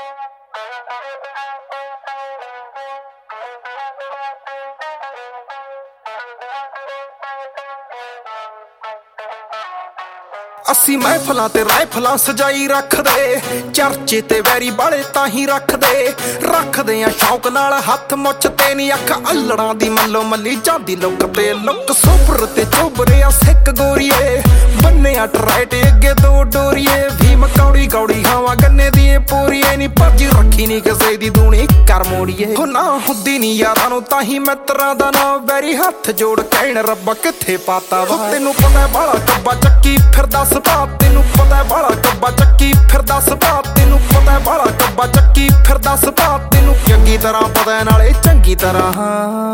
ਅਸੀਂ ਮਹਿਫਲਾਂ ਤੇ ਰਾਈਫਲਾਂ ਸਜਾਈ ਰੱਖਦੇ, ਚਰਚੇ ਤੇ ਵੈਰੀ ਬਾਲੇ ਤਾਂ ਹੀ ਰੱਖਦੇ ਆ ਸ਼ੌਕ ਨਾਲ ਹੱਥ ਮੁੱਛ ਤੇ ਨੀ ਅੱਖ ਅਲੜਾਂ ਦੀ ਮੱਲੋ ਮੱਲੀ ਜਾਂਦੀ ਲੁੱਕ ਤੇ ਲੁੱਕ ਸੋਬਰ ਤੇ ਚੋਬਰੇ ਆ ਸਿੱਕ ਗੋਰੀਏ ਬੰਨਿਆ ਟਰਾਈਟ ਅੱਗੇ ਦੋ ਡੋਰੀਏ ਭੀਮ ਕੌੜੀ ਕੌੜੀ ਖਾਵਾਂ ਗੰਨੇ ਦੀ ਪੂਰੀਏ ਨੀ ਪਰਜੀ ਰੱਖੀ ਨੀ ਕਿਸੇ ਦੀ ਦੂਣੀ ਕਰ ਮੋੜੀਏ ਹੋ ਨਾ ਹੁੰਦੀ ਨੀ ਯਾਰਾਂ ਨੂੰ ਤਾਂ ਹੀ ਮਿੱਤਰਾਂ ਦਾ ਨਾ ਵੈਰੀ ਹੱਥ ਜੋੜ ਕਹਿਣ ਰੱਬਾ ਕਿੱਥੇ ਪਾਤਾ ਵਾ ਤੈਨੂੰ ਪਤਾ ਬਾਲਾ ਕੱਬਾ ਚੱਕੀ ਫਿਰਦਾ ਤੈਨੂੰ ਪਤਾ ਬਾਲਾ ਕੱਬਾ ਚੱਕੀ ਫਿਰਦਾ ਸੁਭਾਅ ਤੈਨੂੰ ਪਤਾ ਬਾਲਾ ਕੱਬਾ ਚੱਕੀ ਫਿਰਦਾ ਸੁਭਾਅ ਤੈਨੂੰ ਚੰਗੀ ਤਰ੍ਹਾਂ ਪਤਾ ਨਾਲੇ ਚੰਗੀ ਤਰ੍ਹਾਂ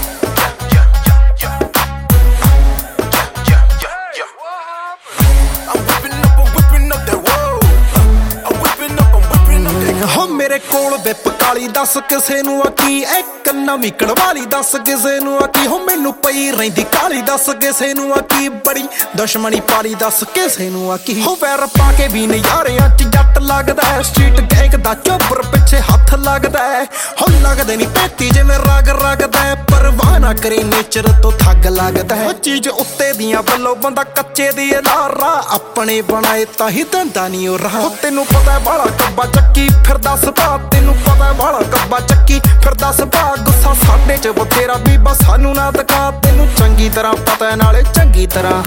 ਹੋ ਮੇਰੇ ਕੋਲ ਵਿਪ ਕਾਲੀ ਦੱਸ ਕਿਸੇ ਨੂੰ ਆ ਕੀ ਇੱਕ ਨਵੀਂ ਕੜਵਾਲੀ ਦੱਸ ਕਿਸੇ ਨੂੰ ਆ ਕੀ ਹੋ ਮੈਨੂੰ ਪਈ ਰਹਿੰਦੀ ਕਾਲੀ ਦੱਸ ਕਿਸੇ ਨੂੰ ਆ ਕੀ ਬੜੀ ਦੁਸ਼ਮਣੀ ਪਾਲੀ ਦੱਸ ਕਿਸੇ ਨੂੰ ਆ ਕੀ ਹੋ ਵੈਰ ਪਾ ਕੇ ਵੀ ਨਜ਼ਾਰਿਆਂ ਚ ਜੱਟ ਲੱਗਦਾ ਸਟਰੀਟ ਗੈਂਗ ਦਾ ਚੋਬਰ ਪਿੱਛੇ ਹੱਥ ਲੱਗਦਾ ਹੋ ਲੱਗਦੇ ਨੀ ਪੇਤੀ ਜਿਵੇਂ ਰਗ ਰਗਦਾ ਪਰਵਾਹ ਨਾ ਕਰੇ ਨੇਚਰ ਤੋਂ ਥੱਗ ਲੱਗਦਾ ਉਹ ਚੀਜ਼ ਉੱਤੇ ਦੀਆਂ ਵੱਲੋਂ ਬੰਦਾ ਕੱਚੇ ਦੀ ਲਾਰਾ ਆਪਣੇ ਬਣਾਏ ਤਾਂ ਹੀ ਦੰਦਾ ਨੀ ਉਹ ਰਾਹ ਤੈਨੂੰ ਪਤਾ ਬਾਲਾ ਕੱਬਾ ਚੱਕੀ ਫਿਰਦਾ ਸੁਭਾਅ ਤੈਨੂੰ ਪਤਾ ਬਾਲਾ ਕੱਬਾ ਚੱਕੀ ਫਿਰਦਾ ਸੁਭਾਅ ਗੁੱਸਾ ਸਾਡੇ ਚ ਬਥੇਰਾ ਬੀਬਾ ਸਾਨੂੰ ਨਾ ਦਿਖਾ ਤੈਨੂੰ ਚੰਗੀ ਤਰ੍ਹਾਂ ਪਤਾ ਨਾਲੇ ਚੰਗੀ ਤਰ੍ਹਾਂ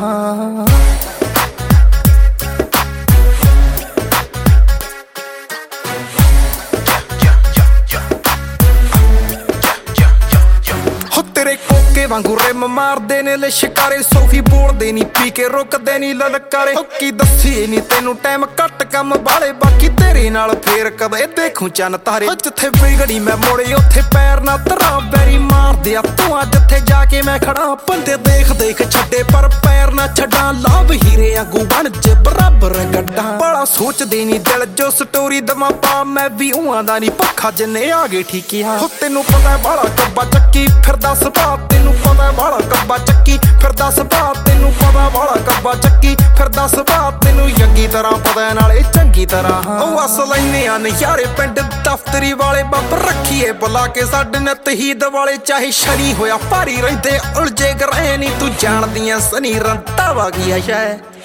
ਤੇਰੇ ਕੋਕੇ ਵਾਂਗੂ ਰਿਮ ਮਾਰਦੇ ਨੇ ਲਿਸ਼ਕਾਰੇ ਸੋਫੀ ਬੋਲਦੇ ਨੀ ਪੀ ਕੇ ਰੁਕਦੇ ਨੀ ਲਲਕਾਰੇ ਕੀ ਦੱਸੀ ਨੀ ਤੈਨੂੰ ਟਾਈਮ ਘੱਟ ਕੰਮ ਵਾਲੇ ਬਾਕੀ ਤੇਰੇ ਨਾਲ ਫੇਰ ਕਦੇ ਦੇਖੂ ਚੰਨ ਤਾਰੇ ਜਿੱਥੇ ਵਿਗੜੀ ਮੈਂ ਮੋੜੇ ਉੱਥੇ ਪੈਰ ਨਾ ਧਰਾਂ ਬੈਰੀ ਮਾਰਦੇ ਆ ਤੂੰ ਜਿੱਥੇ ਜਾ ਕੇ ਮੈਂ ਖੜਾ ਬੰਦੇ ਦੇਖ ਦੇਖ ਛੱਡੇ ਪਰ ਪੈਰ ਨਾ ਛੱਡਾਂ ਲਾਭ ਹੀਰੇ ਆਗੂ ਬਣ ਜੇ ਬਰਾਬਰ ਗੱਡਾਂ ਬੜਾ ਸੋਚਦੇ ਨੀ ਦਿਲ ਜੋ ਸਟੋਰੀ ਦਵਾਂ ਪਾ ਮੈਂ ਵੀ ਉਹਾਂ ਦਾ ਨੀ ਪੱਖਾ ਜਿੰਨੇ ਆ ਗਏ ਠੀਕਿਆ ਹੋ ਤੈਨੂੰ ਪਤਾ ਬਾਲਾ ਕੱਬਾ ਚੱਕੀ ਫਿਰਦਾ ਸੁਭਾਅ ਤੈਨੂੰ ਪਤਾ ਬਾਲਾ ਕੱਬਾ ਚੱਕੀ ਫਿਰਦਾ ਸੁਭਾਅ ਤੈਨੂੰ ਪਤਾ ਬਾਲਾ ਕੱਬਾ ਚੱਕੀ ਫਿਰਦਾ ਸੁਭਾਅ ਤੈਨੂੰ ਚੰਗੀ ਤਰ੍ਹਾਂ ਪਤਾ ਨਾਲੇ ਚੰਗੀ ਤਰ੍ਹਾਂ ਉਹ ਅਸਲ ਇੰਨੇ ਆ ਨਜ਼ਾਰੇ ਪਿੰਡ ਦਫ਼ਤਰੀ ਵਾਲੇ ਬੱਬ ਰੱਖੀਏ ਬੁਲਾ ਕੇ ਸਾਡੇ ਨਿੱਤ ਹੀ ਦਿਵਾਲੇ ਚਾਹੇ ਸ਼ਨੀ ਹੋਇਆ ਭਾਰੀ ਰਹਿੰਦੇ ਉਲਝੇ ਗਰੇ ਨੀ ਤੂੰ ਜਾਣਦੀਆਂ ਸਨੀ ਰੰਤਾ ਵਾ ਗਿਆ ਸ਼ਾਇ